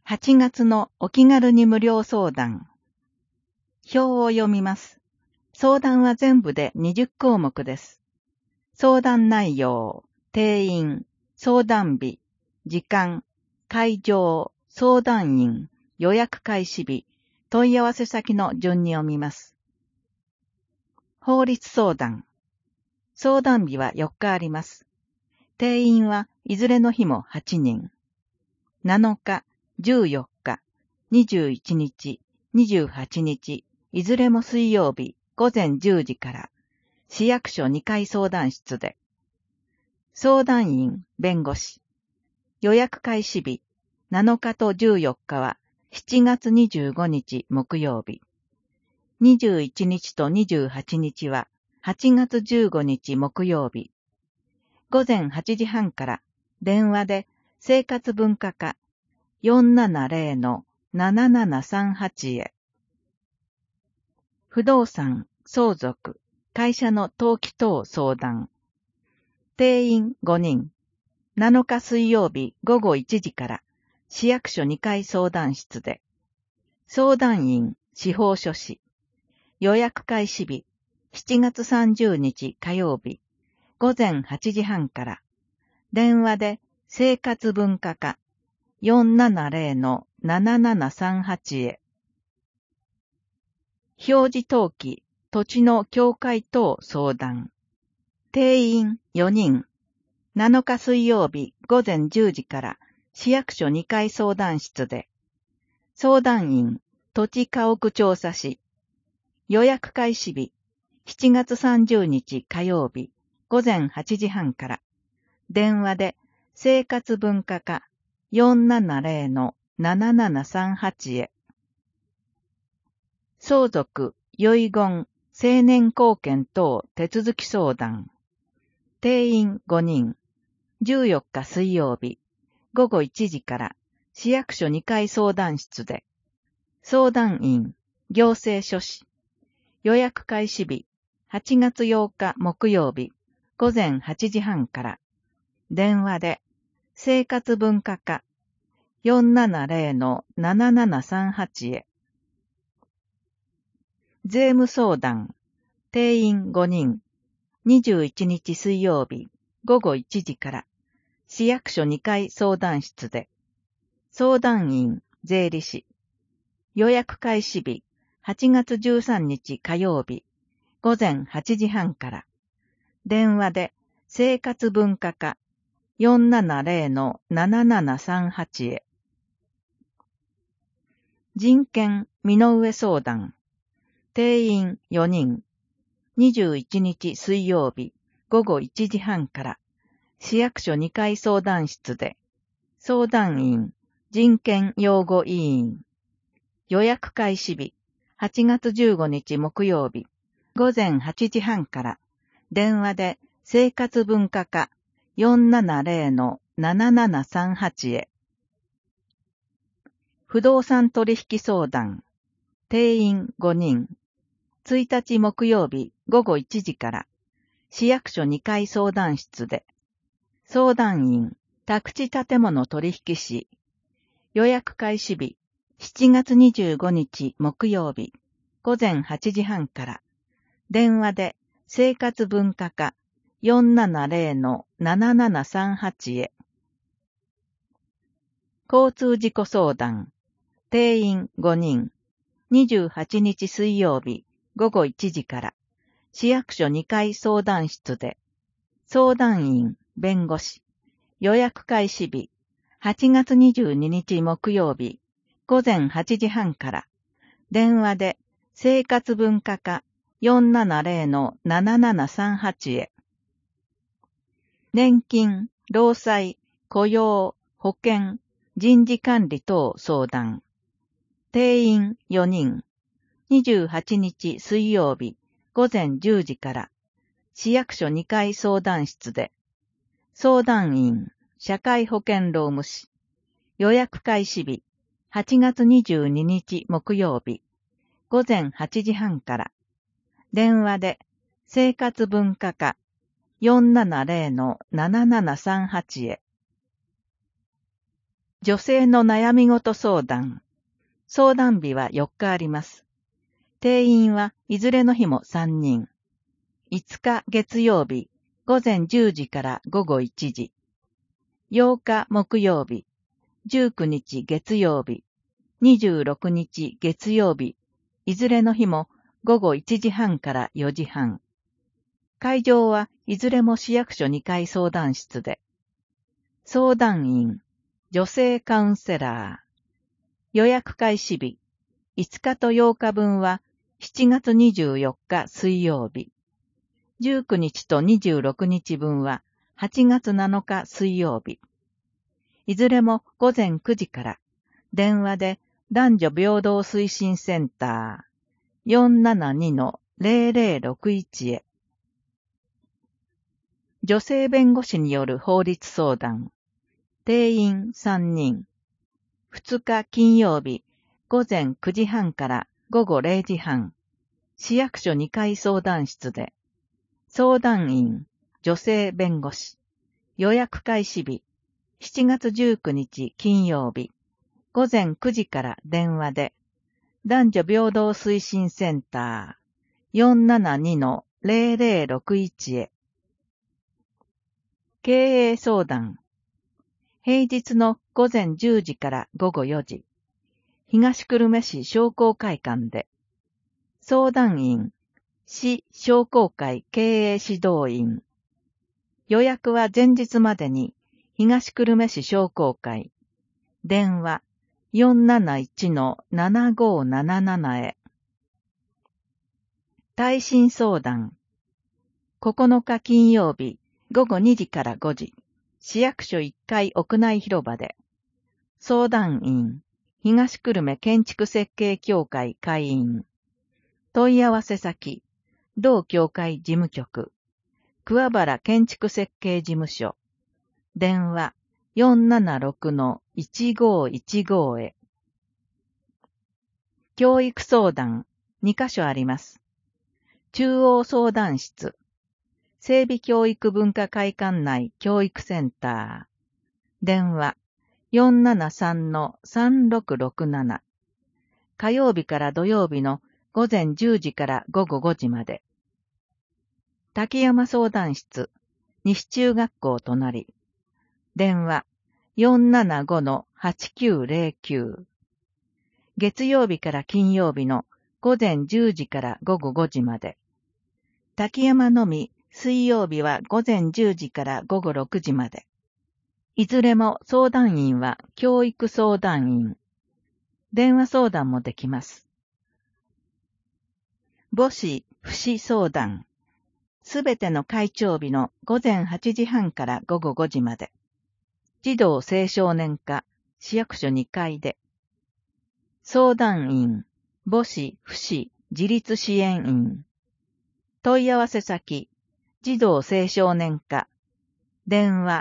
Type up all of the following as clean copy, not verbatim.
8月のお気軽に無料相談。表を読みます。相談は全部で20項目です。相談内容、定員、相談日、時間、会場、相談員、予約開始日、問い合わせ先の順に読みます。法律相談。相談日は4日あります。定員はいずれの日も8人。7日、14日、21日、28日、いずれも水曜日午前10時から市役所2階相談室で。相談員、弁護士。予約開始日、7日と14日は7月25日木曜日。21日と28日は8月15日木曜日。午前8時半から電話で生活文化課 470-7738 へ。不動産、相続、会社の登記等相談。定員5人。7日水曜日午後1時から市役所2階相談室で。相談員、司法書士。予約開始日、7月30日火曜日、午前8時半から、電話で生活文化課 470-7738 へ。表示登記、土地の境界等相談。定員4人。7日水曜日午前10時から市役所2階相談室で。相談員、土地家屋調査士。予約開始日、7月30日火曜日、午前8時半から、電話で生活文化課 470-7738 へ。相続、遺言、成年後見等手続き相談。定員5人。14日水曜日、午後1時から市役所2階相談室で。相談員、行政書士。予約開始日、8月8日木曜日、午前8時半から、電話で、生活文化課 470-7738 へ。税務相談、定員5人、21日水曜日、午後1時から、市役所2階相談室で、相談員、税理士。予約開始日、8月13日火曜日、午前8時半から、電話で生活文化課 470-7738 へ。人権身の上相談。定員4人。21日水曜日、午後1時半から、市役所2階相談室で、相談員、人権擁護委員。予約開始日、8月15日木曜日、午前8時半から、電話で生活文化課 470-7738 へ。不動産取引相談。定員5人。1日木曜日午後1時から、市役所2階相談室で、相談員、宅地建物取引士。予約開始日、7月25日木曜日、午前8時半から、電話で生活文化課 470-7738 へ。交通事故相談。定員5人。28日水曜日、午後1時から、市役所2階相談室で、相談員、弁護士。予約開始日、8月22日木曜日、午前8時半から、電話で生活文化課 470-7738 へ。年金、労災、雇用、保険、人事管理等相談。定員4人。28日水曜日、午前10時から、市役所2階相談室で、相談員、社会保険労務士。予約開始日、8月22日木曜日、午前8時半から、電話で生活文化課 470-7738 へ。 女性の悩み事相談。相談日は4日あります。定員はいずれの日も3人。5日月曜日、午前10時から午後1時。8日木曜日、19日月曜日、26日月曜日、いずれの日も午後1時半から4時半。会場はいずれも市役所2階相談室で。相談員、女性カウンセラー。予約開始日、5日と8日分は7月24日水曜日。19日と26日分は8月7日水曜日。いずれも午前9時から電話で男女平等推進センター 472-0061 へ。女性弁護士による法律相談。定員3人。2日金曜日午前9時半から午後0時半。市役所2階相談室で。相談員、女性弁護士。予約開始日、7月19日金曜日、午前9時から電話で、男女平等推進センター 472-0061 へ。経営相談。平日の午前10時から午後4時、東久留米市商工会館で。相談員、市商工会経営指導員。予約は前日までに東久留米市商工会。電話 471-7577 へ。耐震相談。9日金曜日午後2時から5時。市役所1階屋内広場で。相談員、東久留米建築設計協会会員。問い合わせ先、同協会事務局、桑原建築設計事務所、電話 476-1515 へ。教育相談、2カ所あります。中央相談室、整備教育文化会館内教育センター、電話 473-3667、火曜日から土曜日の午前10時から午後5時まで。滝山相談室、西中学校隣。電話 475-8909。月曜日から金曜日の午前10時から午後5時まで。滝山のみ、水曜日は午前10時から午後6時まで。いずれも相談員は教育相談員。電話相談もできます。母子、父子相談。すべての会長日の午前8時半から午後5時まで。児童青少年課、市役所2階で。相談員、母子、父子、自立支援員。問い合わせ先、児童青少年課。電話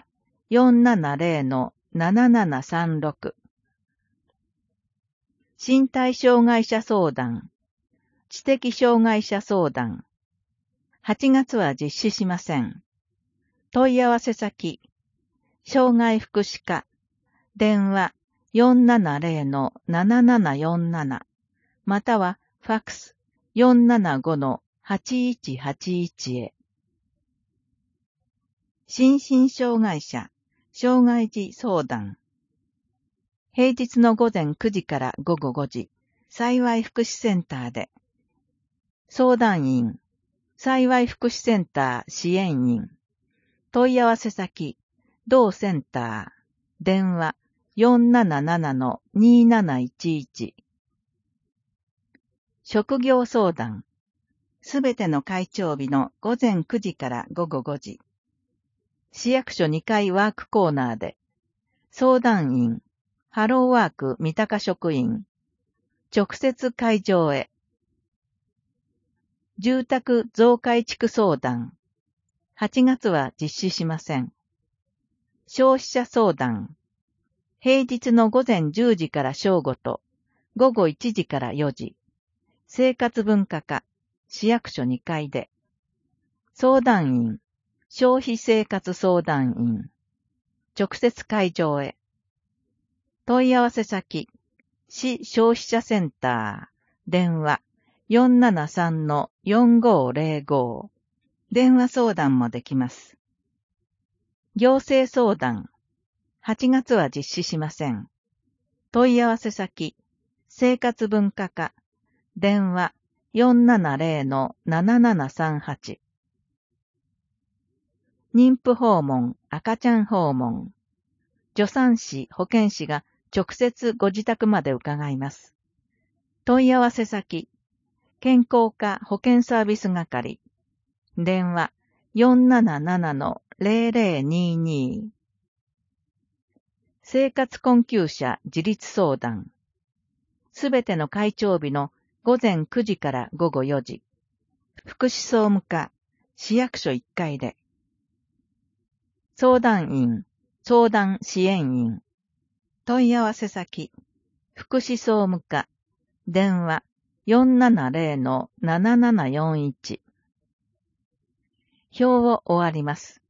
470-7736。身体障害者相談。知的障害者相談。8月は実施しません。問い合わせ先、障害福祉課、電話 470-7747、またはファックス 475-8181 へ。心身障害者、障害児相談。平日の午前9時から午後5時、幸福祉センターで。相談員、幸福祉センター支援員。問い合わせ先、同センター。電話 477-2711。職業相談。すべての会長日の午前9時から午後5時。市役所2階ワークコーナーで。相談員、ハローワーク三鷹職員。直接会場へ。住宅増改築相談。8月は実施しません。消費者相談。平日の午前10時から正午と、午後1時から4時。生活文化課、市役所2階で。相談員、消費生活相談員。直接会場へ。 問い合わせ先、市消費者センター、電話 473-4505、電話相談もできます。行政相談、8月は実施しません。問い合わせ先、生活文化課、電話 470-7738。妊婦訪問、赤ちゃん訪問。助産師、保健師が直接ご自宅まで伺います。問い合わせ先、健康課保健サービス係。電話 477-0022。生活困窮者自立相談。すべての会長日の午前9時から午後4時。福祉総務課、市役所1階で。相談員、相談支援員。問い合わせ先、福祉総務課、電話 470-7741。表を終わります。